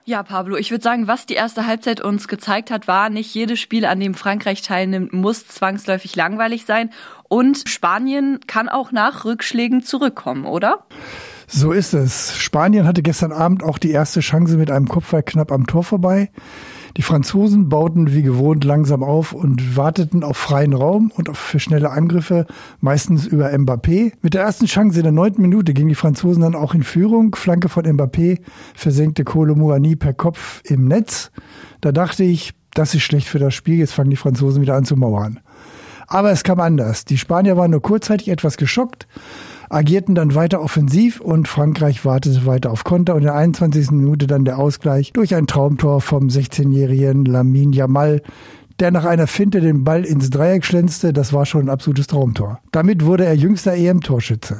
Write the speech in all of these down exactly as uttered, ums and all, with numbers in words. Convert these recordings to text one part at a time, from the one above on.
Ja, Pablo, ich würde sagen, was die erste Halbzeit uns gezeigt hat, war, nicht jedes Spiel, an dem Frankreich teilnimmt, muss zwangsläufig langweilig sein. Und Spanien kann auch nach Rückschlägen zurückkommen, oder? So ist es. Spanien hatte gestern Abend auch die erste Chance mit einem Kopfball knapp am Tor vorbei. Die Franzosen bauten wie gewohnt langsam auf und warteten auf freien Raum und auf für schnelle Angriffe, meistens über Mbappé. Mit der ersten Chance in der neunten Minute gingen die Franzosen dann auch in Führung. Flanke von Mbappé versenkte Kolo Muani per Kopf im Netz. Da dachte ich, das ist schlecht für das Spiel, jetzt fangen die Franzosen wieder an zu mauern. Aber es kam anders. Die Spanier waren nur kurzzeitig etwas geschockt, agierten dann weiter offensiv und Frankreich wartete weiter auf Konter und in der einundzwanzigsten Minute dann der Ausgleich durch ein Traumtor vom sechzehnjährigen Lamine Yamal, der nach einer Finte den Ball ins Dreieck schlänzte. Das war schon ein absolutes Traumtor. Damit wurde er jüngster E M-Torschütze.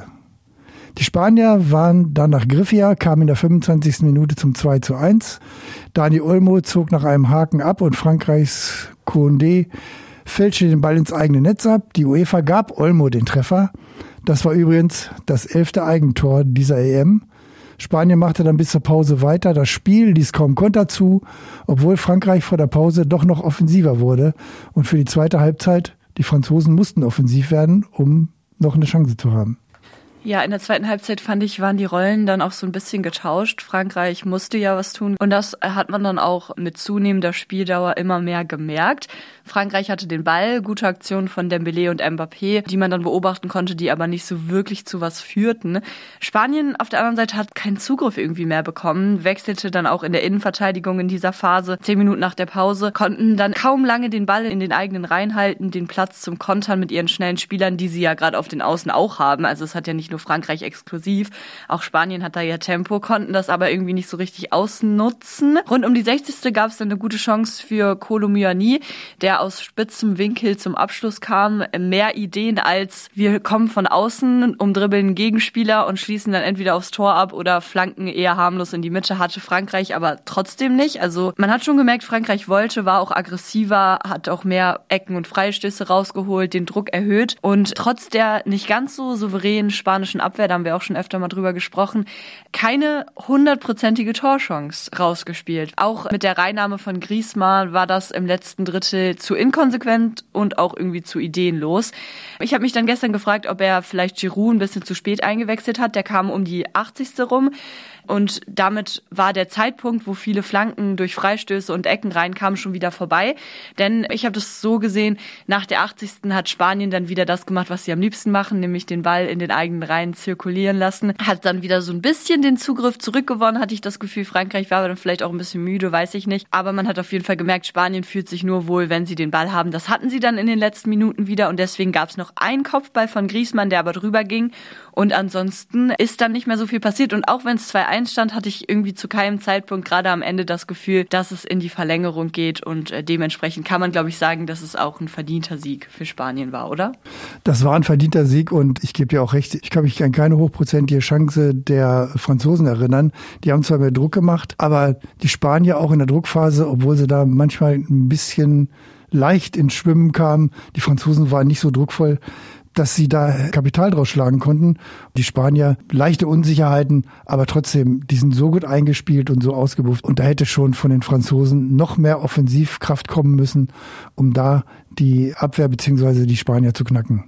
Die Spanier waren dann nach Griffia, kamen in der fünfundzwanzigsten Minute zum zwei zu eins. Dani Olmo zog nach einem Haken ab und Frankreichs Koundé fälschte den Ball ins eigene Netz ab. Die UEFA gab Olmo den Treffer. Das war übrigens das elfte Eigentor dieser E M. Spanien machte dann bis zur Pause weiter. Das Spiel ließ kaum Konter zu, obwohl Frankreich vor der Pause doch noch offensiver wurde. Und für die zweite Halbzeit, die Franzosen mussten offensiv werden, um noch eine Chance zu haben. Ja, in der zweiten Halbzeit, fand ich, waren die Rollen dann auch so ein bisschen getauscht. Frankreich musste ja was tun. Und das hat man dann auch mit zunehmender Spieldauer immer mehr gemerkt. Frankreich hatte den Ball, gute Aktionen von Dembélé und Mbappé, die man dann beobachten konnte, die aber nicht so wirklich zu was führten. Spanien auf der anderen Seite hat keinen Zugriff irgendwie mehr bekommen, wechselte dann auch in der Innenverteidigung in dieser Phase. Zehn Minuten nach der Pause konnten dann kaum lange den Ball in den eigenen Reihen halten, den Platz zum Kontern mit ihren schnellen Spielern, die sie ja gerade auf den Außen auch haben. Also es hat ja nicht nur Frankreich exklusiv, auch Spanien hat da ja Tempo, konnten das aber irgendwie nicht so richtig ausnutzen. Rund um die sechzigste gab es dann eine gute Chance für Kolo Muani, der aus spitzem Winkel zum Abschluss kam. Mehr Ideen als wir kommen von außen, umdribbeln einen Gegenspieler und schließen dann entweder aufs Tor ab oder flanken eher harmlos in die Mitte, hatte Frankreich aber trotzdem nicht. Also man hat schon gemerkt, Frankreich wollte, war auch aggressiver, hat auch mehr Ecken und Freistöße rausgeholt, den Druck erhöht und trotz der nicht ganz so souveränen spanischen Abwehr, da haben wir auch schon öfter mal drüber gesprochen, keine hundertprozentige Torchance rausgespielt. Auch mit der Reinnahme von Griezmann war das im letzten Drittel zu inkonsequent und auch irgendwie zu ideenlos. Ich habe mich dann gestern gefragt, ob er vielleicht Giroud ein bisschen zu spät eingewechselt hat. Der kam um die achtzigste rum. Und damit war der Zeitpunkt, wo viele Flanken durch Freistöße und Ecken reinkamen, schon wieder vorbei. Denn ich habe das so gesehen, nach der achtzigsten hat Spanien dann wieder das gemacht, was sie am liebsten machen, nämlich den Ball in den eigenen Reihen zirkulieren lassen. Hat dann wieder so ein bisschen den Zugriff zurückgewonnen, hatte ich das Gefühl. Frankreich war aber dann vielleicht auch ein bisschen müde, weiß ich nicht. Aber man hat auf jeden Fall gemerkt, Spanien fühlt sich nur wohl, wenn sie den Ball haben. Das hatten sie dann in den letzten Minuten wieder und deswegen gab es noch einen Kopfball von Griezmann, der aber drüber ging. Und ansonsten ist dann nicht mehr so viel passiert. Und auch wenn es zwei eins stand, hatte ich irgendwie zu keinem Zeitpunkt gerade am Ende das Gefühl, dass es in die Verlängerung geht. Und äh, dementsprechend kann man, glaube ich, sagen, dass es auch ein verdienter Sieg für Spanien war, oder? Das war ein verdienter Sieg und ich gebe dir auch recht, ich kann mich an keine hochprozentige Chance der Franzosen erinnern. Die haben zwar mehr Druck gemacht, aber die Spanier auch in der Druckphase, obwohl sie da manchmal ein bisschen leicht ins Schwimmen kamen, die Franzosen waren nicht so druckvoll, dass sie da Kapital draus schlagen konnten. Die Spanier, leichte Unsicherheiten, aber trotzdem, die sind so gut eingespielt und so ausgebufft. Und da hätte schon von den Franzosen noch mehr Offensivkraft kommen müssen, um da die Abwehr bzw. die Spanier zu knacken.